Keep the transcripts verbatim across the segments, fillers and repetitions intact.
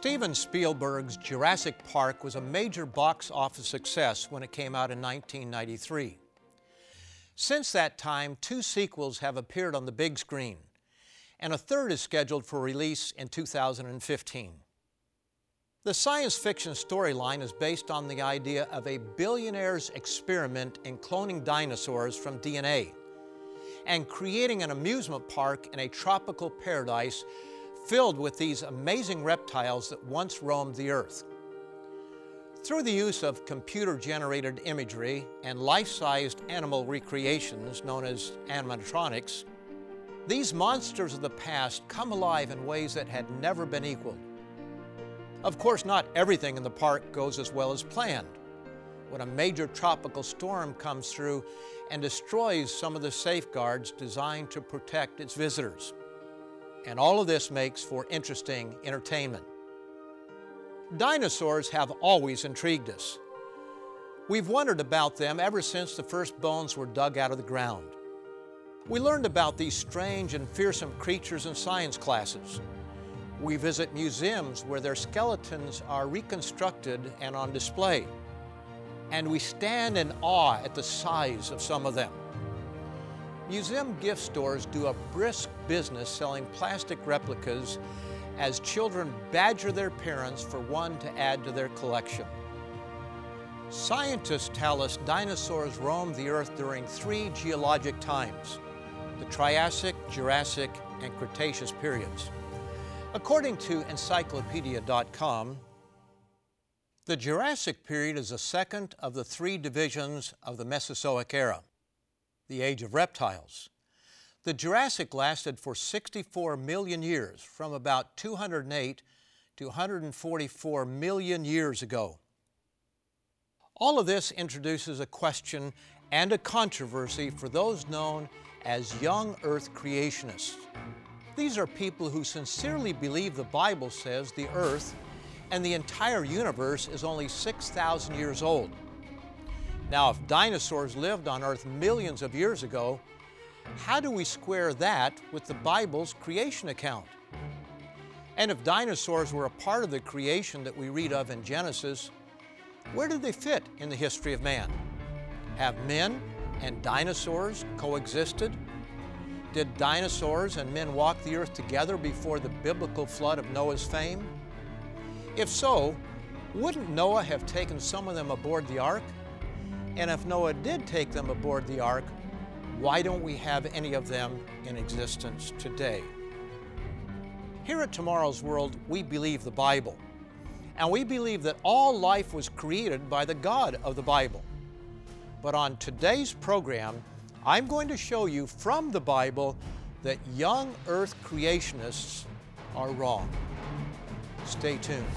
Steven Spielberg's Jurassic Park was a major box office success when it came out in nineteen ninety-three. Since that time, two sequels have appeared on the big screen, and a third is scheduled for release in two thousand fifteen. The science fiction storyline is based on the idea of a billionaire's experiment in cloning dinosaurs from D N A and creating an amusement park in a tropical paradise filled with these amazing reptiles that once roamed the earth. Through the use of computer-generated imagery and life-sized animal recreations known as animatronics, these monsters of the past come alive in ways that had never been equaled. Of course, not everything in the park goes as well as planned. When a major tropical storm comes through and destroys some of the safeguards designed to protect its visitors. And all of this makes for interesting entertainment. Dinosaurs have always intrigued us. We've wondered about them ever since the first bones were dug out of the ground. We learned about these strange and fearsome creatures in science classes. We visit museums where their skeletons are reconstructed and on display. And we stand in awe at the size of some of them. Museum gift stores do a brisk business selling plastic replicas as children badger their parents for one to add to their collection. Scientists tell us dinosaurs roamed the earth during three geologic times, the Triassic, Jurassic, and Cretaceous periods. According to encyclopedia dot com, the Jurassic period is the second of the three divisions of the Mesozoic era, the age of reptiles. The Jurassic lasted for sixty-four million years, from about two hundred eight to one hundred forty-four million years ago. All of this introduces a question and a controversy for those known as young Earth creationists. These are people who sincerely believe the Bible says the Earth and the entire universe is only six thousand years old. Now, if dinosaurs lived on Earth millions of years ago, how do we square that with the Bible's creation account? And if dinosaurs were a part of the creation that we read of in Genesis, where did they fit in the history of man? Have men and dinosaurs coexisted? Did dinosaurs and men walk the earth together before the biblical flood of Noah's fame? If so, wouldn't Noah have taken some of them aboard the ark? And if Noah did take them aboard the ark, why don't we have any of them in existence today? Here at Tomorrow's World, we believe the Bible. And we believe that all life was created by the God of the Bible. But on today's program, I'm going to show you from the Bible that young Earth creationists are wrong. Stay tuned.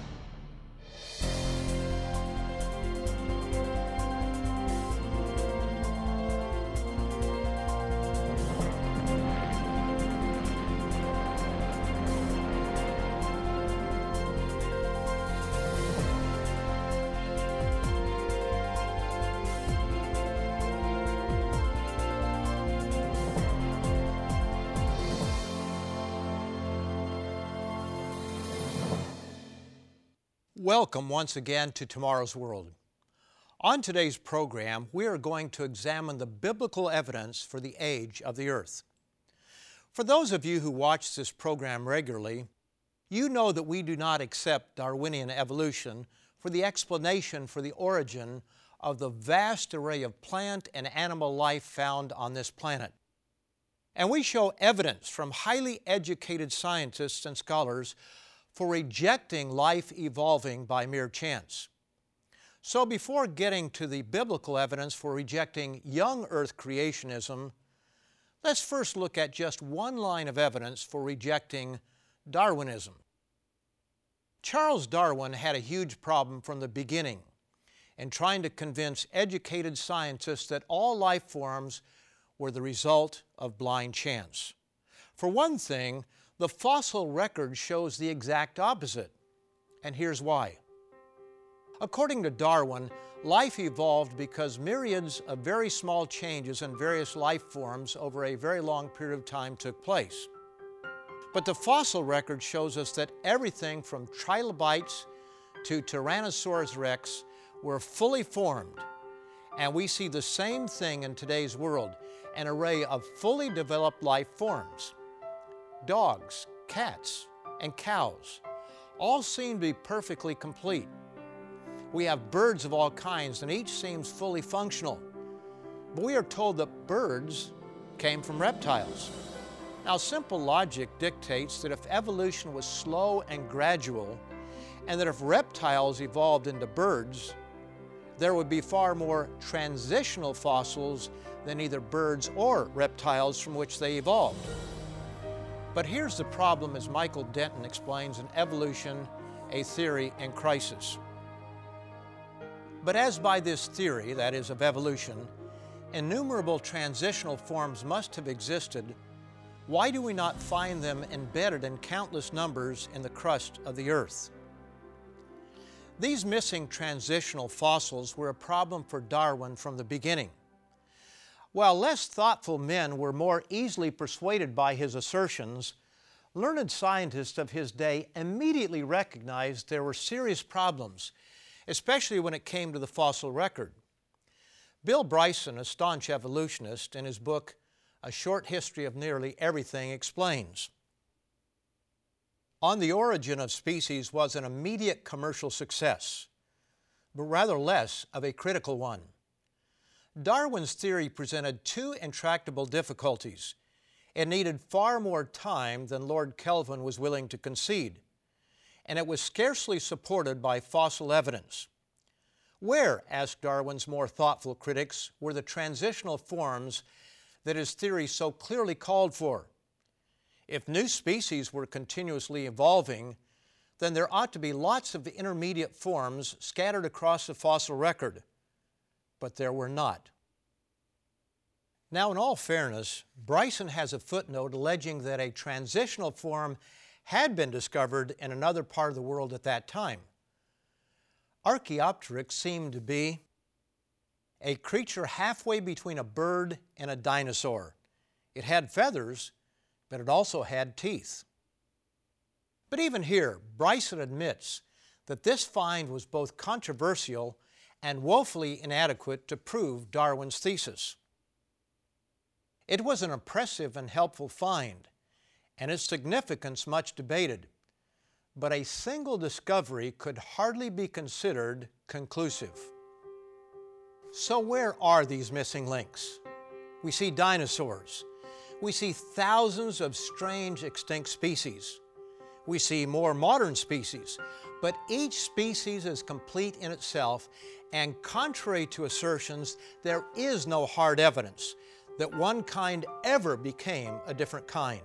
Welcome once again to Tomorrow's World. On today's program, we are going to examine the biblical evidence for the age of the earth. For those of you who watch this program regularly, you know that we do not accept Darwinian evolution for the explanation for the origin of the vast array of plant and animal life found on this planet. And we show evidence from highly educated scientists and scholars for rejecting life evolving by mere chance. So before getting to the biblical evidence for rejecting young Earth creationism, let's first look at just one line of evidence for rejecting Darwinism. Charles Darwin had a huge problem from the beginning in trying to convince educated scientists that all life forms were the result of blind chance. For one thing, the fossil record shows the exact opposite, and here's why. According to Darwin, life evolved because myriads of very small changes in various life forms over a very long period of time took place. But the fossil record shows us that everything from trilobites to Tyrannosaurus rex were fully formed. And we see the same thing in today's world, an array of fully developed life forms. Dogs, cats, and cows all seem to be perfectly complete. We have birds of all kinds, and each seems fully functional. But we are told that birds came from reptiles. Now, simple logic dictates that if evolution was slow and gradual, and that if reptiles evolved into birds, there would be far more transitional fossils than either birds or reptiles from which they evolved. But here's the problem, as Michael Denton explains in Evolution, A Theory in Crisis. But as by this theory, that is of evolution, innumerable transitional forms must have existed, why do we not find them embedded in countless numbers in the crust of the earth? These missing transitional fossils were a problem for Darwin from the beginning. While less thoughtful men were more easily persuaded by his assertions, learned scientists of his day immediately recognized there were serious problems, especially when it came to the fossil record. Bill Bryson, a staunch evolutionist, in his book, A Short History of Nearly Everything, explains, On the Origin of Species was an immediate commercial success, but rather less of a critical one. Darwin's theory presented two intractable difficulties. It needed far more time than Lord Kelvin was willing to concede, and it was scarcely supported by fossil evidence. Where, asked Darwin's more thoughtful critics, were the transitional forms that his theory so clearly called for? If new species were continuously evolving, then there ought to be lots of intermediate forms scattered across the fossil record. But there were not. Now, in all fairness, Bryson has a footnote alleging that a transitional form had been discovered in another part of the world at that time. Archaeopteryx seemed to be a creature halfway between a bird and a dinosaur. It had feathers, but it also had teeth. But even here, Bryson admits that this find was both controversial and woefully inadequate to prove Darwin's thesis. It was an impressive and helpful find, and its significance much debated, but a single discovery could hardly be considered conclusive. So where are these missing links? We see dinosaurs. We see thousands of strange extinct species. We see more modern species, but each species is complete in itself, and contrary to assertions, there is no hard evidence that one kind ever became a different kind.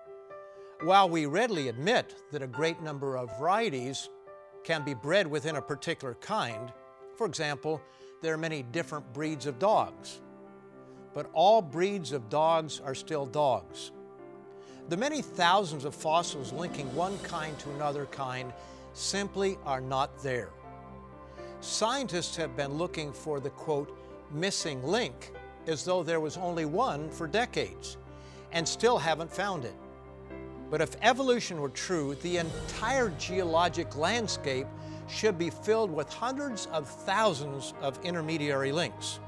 While we readily admit that a great number of varieties can be bred within a particular kind, for example, there are many different breeds of dogs, but all breeds of dogs are still dogs. The many thousands of fossils linking one kind to another kind simply are not there. Scientists have been looking for the, quote, missing link as though there was only one for decades, and still haven't found it. But if evolution were true, the entire geologic landscape should be filled with hundreds of thousands of intermediary links.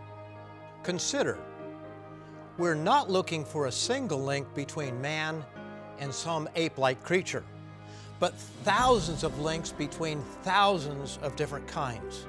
Consider, we're not looking for a single link between man and some ape-like creature, but thousands of links between thousands of different kinds.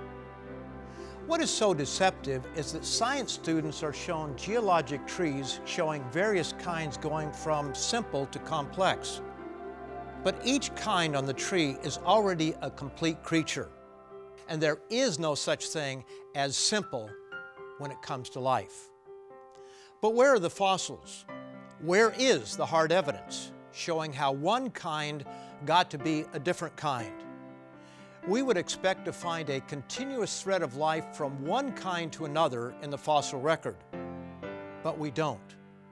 What is so deceptive is that science students are shown geologic trees showing various kinds going from simple to complex. But each kind on the tree is already a complete creature, and there is no such thing as simple when it comes to life. But where are the fossils? Where is the hard evidence showing how one kind got to be a different kind? We would expect to find a continuous thread of life from one kind to another in the fossil record, but we don't.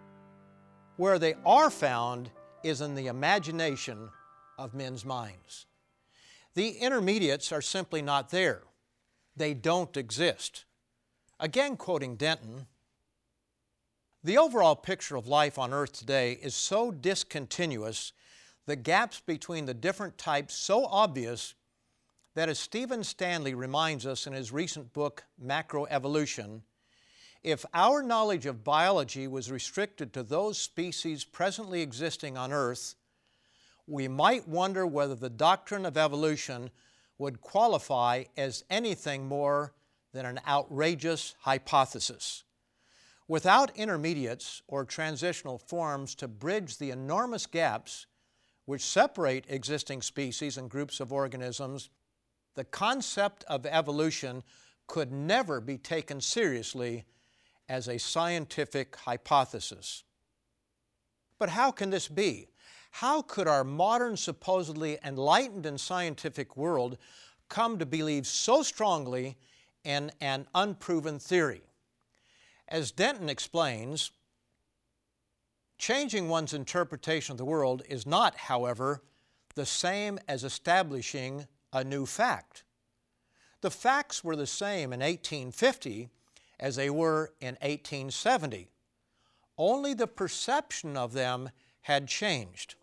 Where they are found is in the imagination of men's minds. The intermediates are simply not there. They don't exist. Again, quoting Denton, The overall picture of life on Earth today is so discontinuous, the gaps between the different types so obvious, that as Stephen Stanley reminds us in his recent book, Macroevolution, if our knowledge of biology was restricted to those species presently existing on Earth, we might wonder whether the doctrine of evolution would qualify as anything more than an outrageous hypothesis. Without intermediates or transitional forms to bridge the enormous gaps which separate existing species and groups of organisms, the concept of evolution could never be taken seriously as a scientific hypothesis. But how can this be? How could our modern, supposedly enlightened and scientific world come to believe so strongly in an unproven theory? As Denton explains, changing one's interpretation of the world is not, however, the same as establishing a new fact. The facts were the same in eighteen fifty as they were in eighteen seventy. Only the perception of them had changed.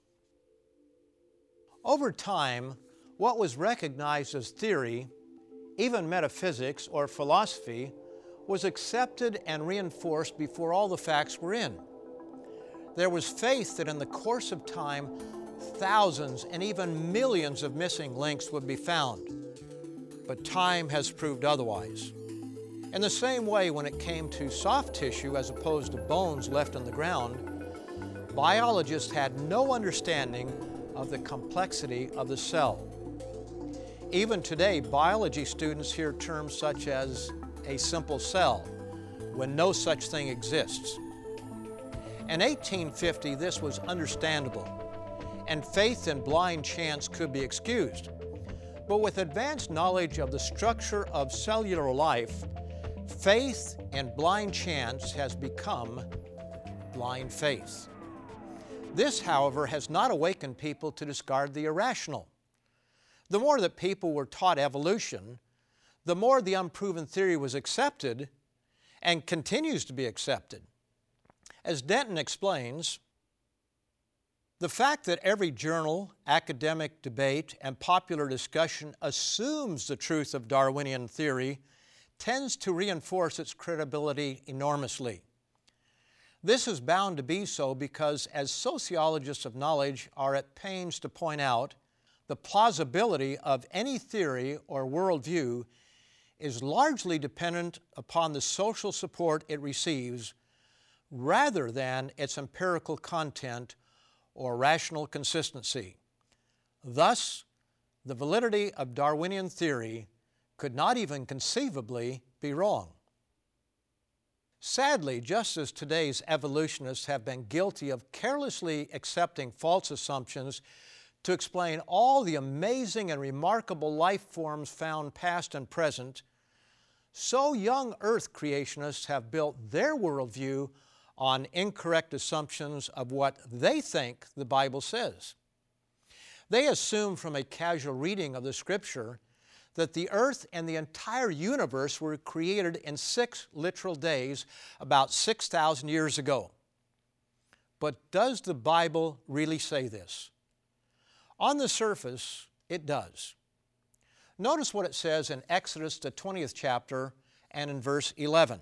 Over time, what was recognized as theory, even metaphysics or philosophy, was accepted and reinforced before all the facts were in. There was faith that in the course of time, thousands and even millions of missing links would be found. But time has proved otherwise. In the same way, when it came to soft tissue as opposed to bones left in the ground, biologists had no understanding of the complexity of the cell. Even today, biology students hear terms such as a simple cell, when no such thing exists. In eighteen fifty, this was understandable, and faith in blind chance could be excused. But with advanced knowledge of the structure of cellular life, faith in blind chance has become blind faith. This, however, has not awakened people to discard the irrational. The more that people were taught evolution, the more the unproven theory was accepted and continues to be accepted. As Denton explains, the fact that every journal, academic debate, and popular discussion assumes the truth of Darwinian theory tends to reinforce its credibility enormously. This is bound to be so because, as sociologists of knowledge are at pains to point out, the plausibility of any theory or worldview is largely dependent upon the social support it receives rather than its empirical content or rational consistency. Thus, the validity of Darwinian theory could not even conceivably be wrong. Sadly, just as today's evolutionists have been guilty of carelessly accepting false assumptions to explain all the amazing and remarkable life forms found past and present, so young Earth creationists have built their worldview on incorrect assumptions of what they think the Bible says. They assume from a casual reading of the Scripture that the earth and the entire universe were created in six literal days about six thousand years ago. But does the Bible really say this? On the surface, it does. Notice what it says in Exodus, the twentieth chapter, and in verse eleven.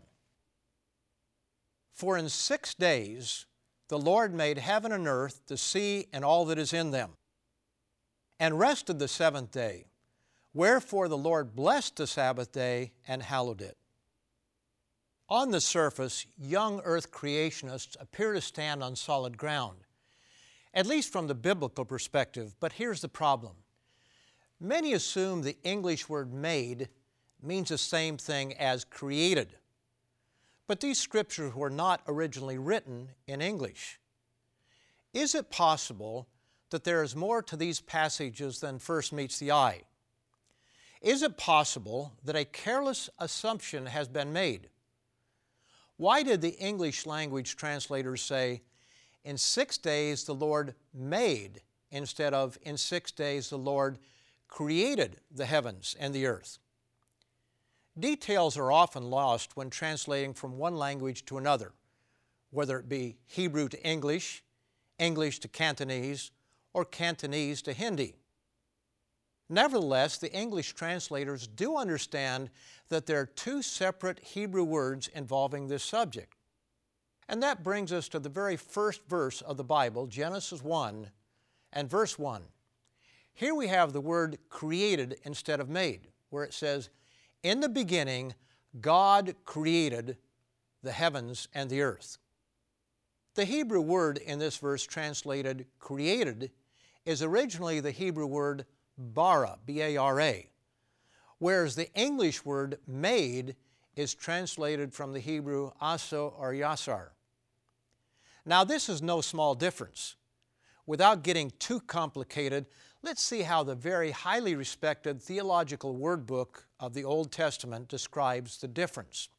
For in six days the Lord made heaven and earth, the sea, and all that is in them, and rested the seventh day. Wherefore the Lord blessed the Sabbath day and hallowed it. On the surface, young earth creationists appear to stand on solid ground, at least from the biblical perspective. But here's the problem. Many assume the English word made means the same thing as created. But these scriptures were not originally written in English. Is it possible that there is more to these passages than first meets the eye? Is it possible that a careless assumption has been made? Why did the English language translators say, in six days the Lord made, instead of in six days the Lord created the heavens and the earth? Details are often lost when translating from one language to another. whether it be Hebrew to English, English to Cantonese, or Cantonese to Hindi. Nevertheless, the English translators do understand that there are two separate Hebrew words involving this subject. And that brings us to the very first verse of the Bible, Genesis one and verse one. Here we have the word created instead of made, where it says, "In the beginning, God created the heavens and the earth." The Hebrew word in this verse translated created is originally the Hebrew word bara, B A R A, whereas the English word made is translated from the Hebrew aso or yasar. Now this is no small difference. Without getting too complicated, let's see how the very highly respected theological word book of the Old Testament describes the difference.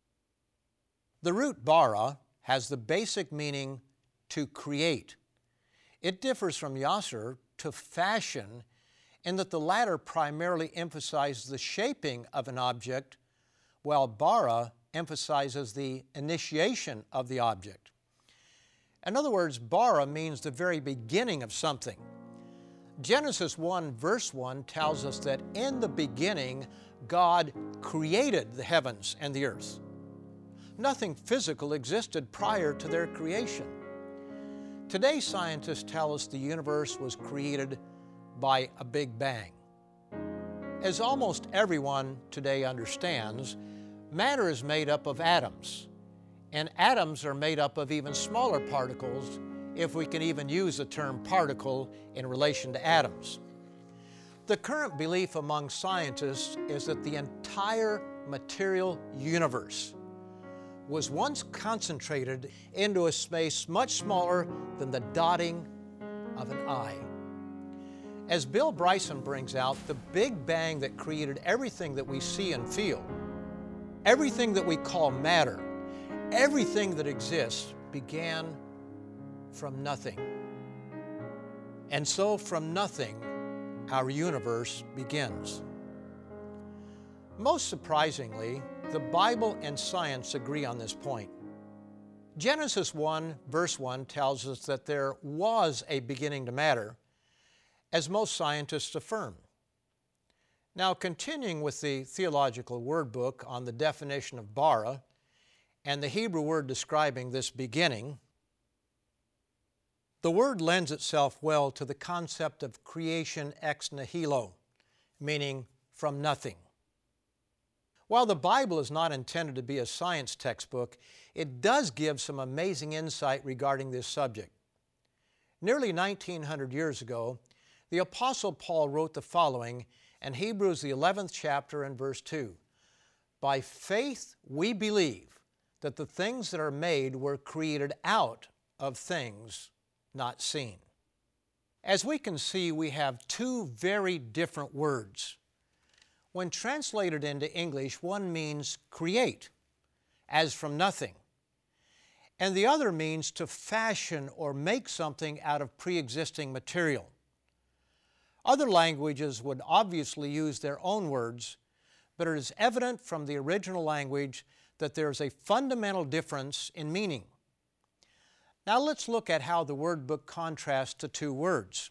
The root bara has the basic meaning to create. It differs from yasser, to fashion, in that the latter primarily emphasizes the shaping of an object, while bara emphasizes the initiation of the object. In other words, bara means the very beginning of something. Genesis one verse one tells us that in the beginning, God created the heavens and the earth. Nothing physical existed prior to their creation. Today, scientists tell us the universe was created by a Big Bang. As almost everyone today understands, matter is made up of atoms, and atoms are made up of even smaller particles, if we can even use the term particle in relation to atoms. The current belief among scientists is that the entire material universe was once concentrated into a space much smaller than the dotting of an eye. As Bill Bryson brings out, the Big Bang that created everything that we see and feel, everything that we call matter, everything that exists began from nothing. And so from nothing, our universe begins. Most surprisingly, the Bible and science agree on this point. Genesis one verse one tells us that there was a beginning to matter, as most scientists affirm. Now, continuing with the theological word book on the definition of bara and the Hebrew word describing this beginning, the word lends itself well to the concept of creation ex nihilo, meaning from nothing. While the Bible is not intended to be a science textbook, it does give some amazing insight regarding this subject. Nearly nineteen hundred years ago, the Apostle Paul wrote the following in Hebrews the eleventh chapter and verse two. "By faith we believe that the things that are made were created out of things not seen." As we can see, we have two very different words. When translated into English, one means create, as from nothing, and the other means to fashion or make something out of pre-existing material. Other languages would obviously use their own words, but it is evident from the original language that there is a fundamental difference in meaning. Now let's look at how the word book contrasts the two words.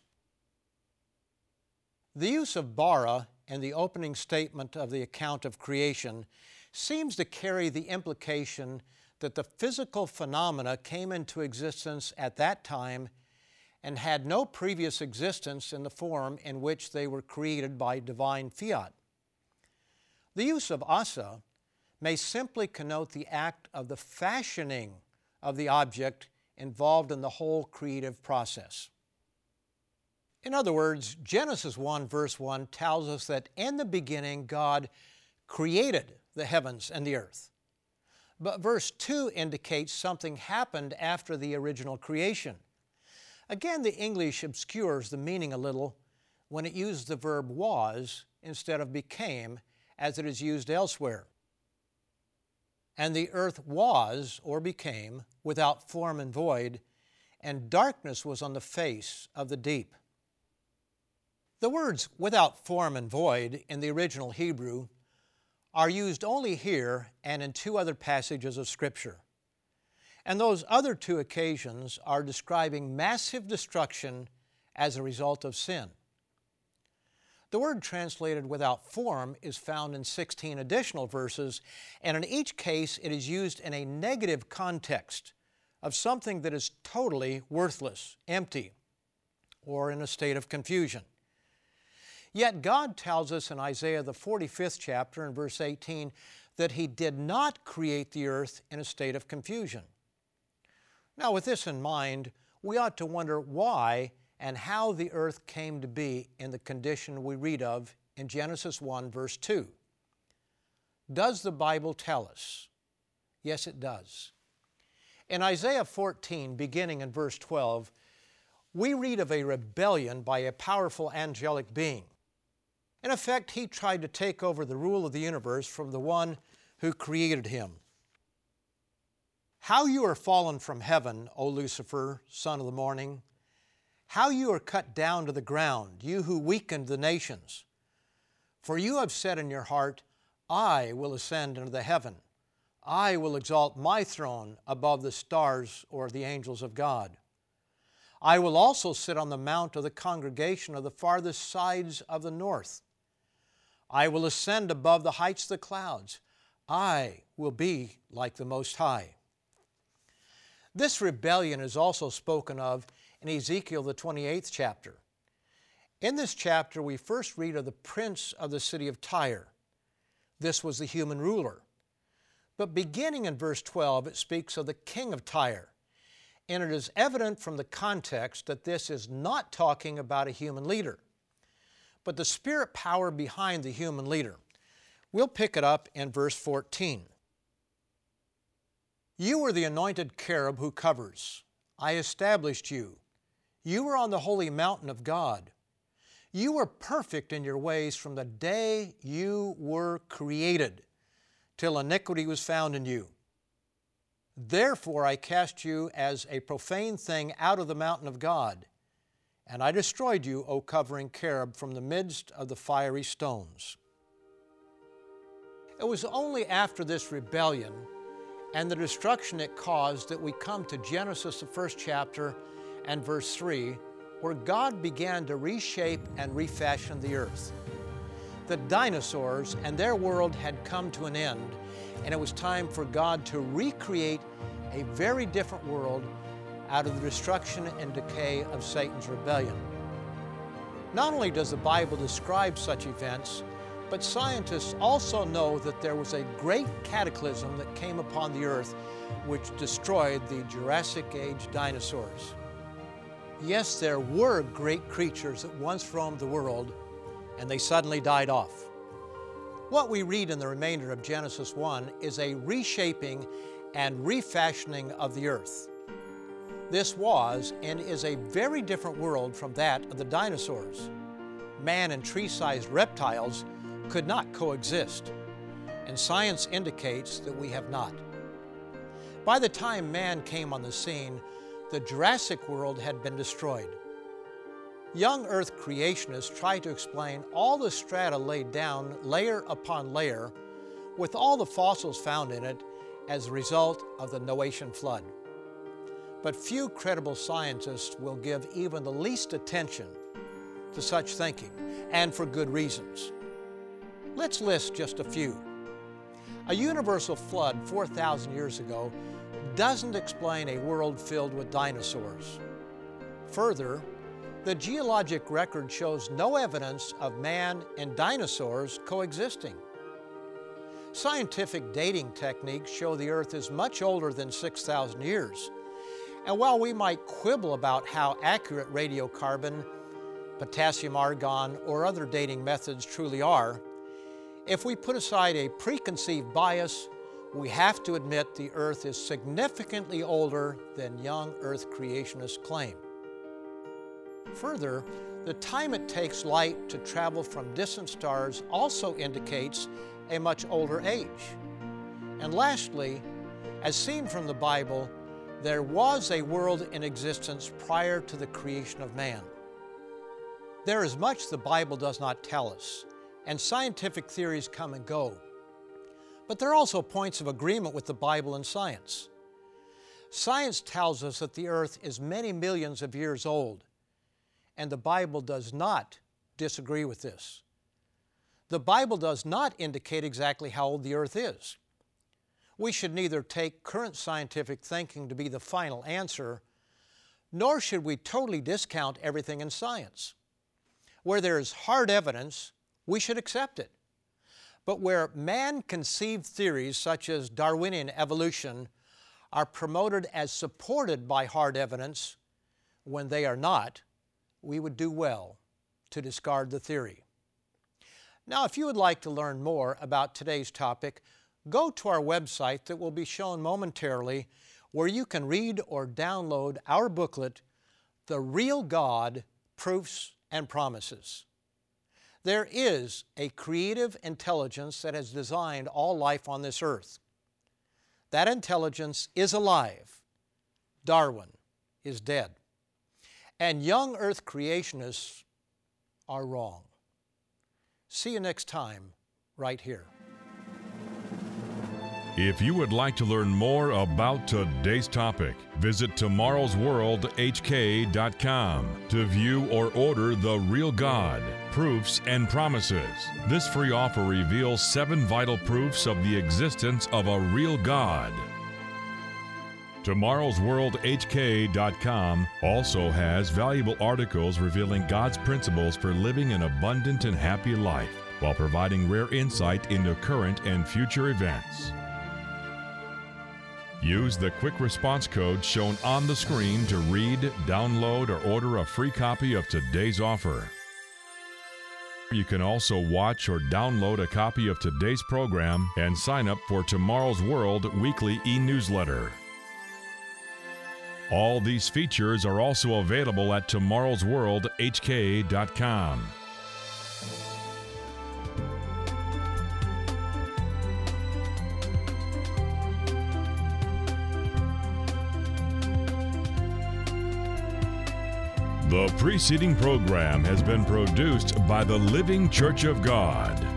The use of bara in the opening statement of the account of creation seems to carry the implication that the physical phenomena came into existence at that time and had no previous existence in the form in which they were created by divine fiat. The use of asa may simply connote the act of the fashioning of the object involved in the whole creative process. In other words, Genesis one verse one tells us that in the beginning God created the heavens and the earth. But verse two indicates something happened after the original creation. Again, the English obscures the meaning a little when it uses the verb was instead of became, as it is used elsewhere. "And the earth was," or became, "without form and void, and darkness was on the face of the deep." The words "without form and void" in the original Hebrew are used only here and in two other passages of Scripture. And those other two occasions are describing massive destruction as a result of sin. The word translated without form is found in sixteen additional verses, and in each case it is used in a negative context of something that is totally worthless, empty, or in a state of confusion. Yet God tells us in Isaiah the forty-fifth chapter in verse eighteen that He did not create the earth in a state of confusion. Now, with this in mind, we ought to wonder why and how the earth came to be in the condition we read of in Genesis one, verse two. Does the Bible tell us? Yes, it does. In Isaiah fourteen, beginning in verse twelve, we read of a rebellion by a powerful angelic being. In effect, he tried to take over the rule of the universe from the one who created him. How you are fallen from heaven, O Lucifer, son of the morning! How you are cut down to the ground, you who weakened the nations! For you have said in your heart, I will ascend into the heaven. I will exalt my throne above the stars or the angels of God. I will also sit on the mount of the congregation of the farthest sides of the north. I will ascend above the heights of the clouds. I will be like the Most High. This rebellion is also spoken of in Ezekiel the twenty-eighth chapter. In this chapter, we first read of the prince of the city of Tyre. This was the human ruler. But beginning in verse twelve, it speaks of the king of Tyre. And it is evident from the context that this is not talking about a human leader, but the spirit power behind the human leader. We'll pick it up in verse fourteen. You are the anointed cherub who covers. I established you. You were on the holy mountain of God. You were perfect in your ways from the day you were created, till iniquity was found in you. Therefore I cast you as a profane thing out of the mountain of God, and I destroyed you, O covering cherub, from the midst of the fiery stones. It was only after this rebellion and the destruction it caused that we come to Genesis, the first chapter, and verse three, where God began to reshape and refashion the earth. The dinosaurs and their world had come to an end, and it was time for God to recreate a very different world out of the destruction and decay of Satan's rebellion. Not only does the Bible describe such events, but scientists also know that there was a great cataclysm that came upon the earth which destroyed the Jurassic Age dinosaurs. Yes, there were great creatures that once roamed the world, and they suddenly died off. What we read in the remainder of Genesis one is a reshaping and refashioning of the earth. This was and is a very different world from that of the dinosaurs. Man and tree-sized reptiles could not coexist, and science indicates that we have not. By the time man came on the scene, the Jurassic world had been destroyed. Young Earth creationists try to explain all the strata laid down layer upon layer with all the fossils found in it as a result of the Noachian flood. But few credible scientists will give even the least attention to such thinking, and for good reasons. Let's list just a few. A universal flood four thousand years ago doesn't explain a world filled with dinosaurs. Further, the geologic record shows no evidence of man and dinosaurs coexisting. Scientific dating techniques show the Earth is much older than six thousand years. And while we might quibble about how accurate radiocarbon, potassium argon, or other dating methods truly are, if we put aside a preconceived bias, we have to admit the Earth is significantly older than young Earth creationists claim. Further, the time it takes light to travel from distant stars also indicates a much older age. And lastly, as seen from the Bible, there was a world in existence prior to the creation of man. There is much the Bible does not tell us, and scientific theories come and go. But there are also points of agreement with the Bible and science. Science tells us that the earth is many millions of years old, and the Bible does not disagree with this. The Bible does not indicate exactly how old the earth is. We should neither take current scientific thinking to be the final answer, nor should we totally discount everything in science. Where there is hard evidence, we should accept it. But where man-conceived theories such as Darwinian evolution are promoted as supported by hard evidence, when they are not, we would do well to discard the theory. Now, if you would like to learn more about today's topic, go to our website that will be shown momentarily, where you can read or download our booklet, The Real God, Proofs and Promises. There is a creative intelligence that has designed all life on this earth. That intelligence is alive. Darwin is dead. And young earth creationists are wrong. See you next time, right here. If you would like to learn more about today's topic, visit tomorrows world h k dot com to view or order The Real God, Proofs and Promises. This free offer reveals seven vital proofs of the existence of a real God. tomorrows world h k dot com also has valuable articles revealing God's principles for living an abundant and happy life, while providing rare insight into current and future events. Use the quick response code shown on the screen to read, download, or order a free copy of today's offer. You can also watch or download a copy of today's program and sign up for Tomorrow's World weekly e-newsletter. All these features are also available at tomorrows world h k dot com. The preceding program has been produced by the Living Church of God.